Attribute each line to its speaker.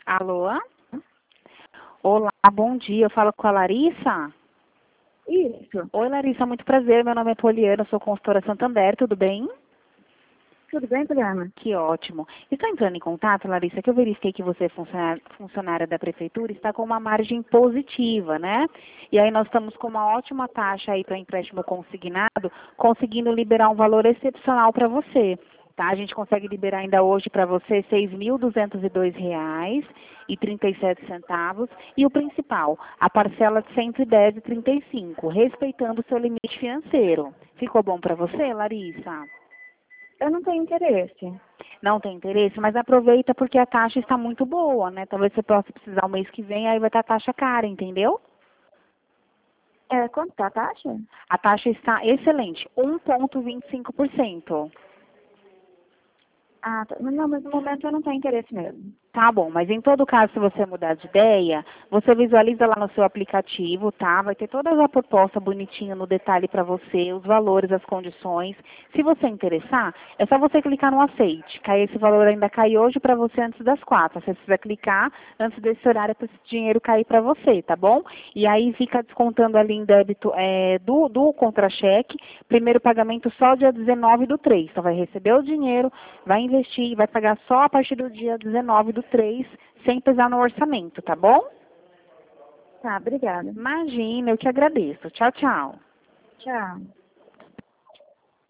Speaker 1: Alô? Olá, bom dia. Eu falo com a Larissa?
Speaker 2: Isso.
Speaker 1: Oi, Larissa, muito prazer. Meu nome é Poliana, sou consultora Santander, tudo bem?
Speaker 2: Tudo bem, Poliana?
Speaker 1: Que ótimo. Estou entrando em contato, Larissa, que eu verifiquei que você é funcionária da prefeitura e está com uma margem positiva, né? E aí nós estamos com uma ótima taxa aí para empréstimo consignado, conseguindo liberar um valor excepcional para você. Tá? A gente consegue liberar ainda hoje para você R$ 6.202,37 e o principal, a parcela de 110,35, respeitando o seu limite financeiro. Ficou bom para você, Larissa?
Speaker 2: Eu não tenho interesse.
Speaker 1: Não tem interesse, mas aproveita porque a taxa está muito boa, né? Talvez você possa precisar o mês que vem, aí vai estar a taxa cara, entendeu?
Speaker 2: Quanto tá a taxa?
Speaker 1: A taxa está excelente, 1,25%.
Speaker 2: Ah, tá. Não, mas no momento eu não tenho interesse mesmo.
Speaker 1: Tá bom, mas em todo caso, se você mudar de ideia, você visualiza lá no seu aplicativo, tá? Vai ter toda a proposta bonitinha no detalhe para você, os valores, as condições. Se você interessar, é só você clicar no aceite, que aí esse valor ainda cai hoje para você antes das 4. Você precisa clicar antes desse horário para esse dinheiro cair para você, tá bom? E aí fica descontando ali em débito do contra-cheque, primeiro pagamento só dia 19/3. Então vai receber o dinheiro, vai investir e vai pagar só a partir do dia 19/3, sem pesar no orçamento, tá bom?
Speaker 2: Tá, obrigada.
Speaker 1: Imagina, eu que agradeço. Tchau, tchau.
Speaker 2: Tchau.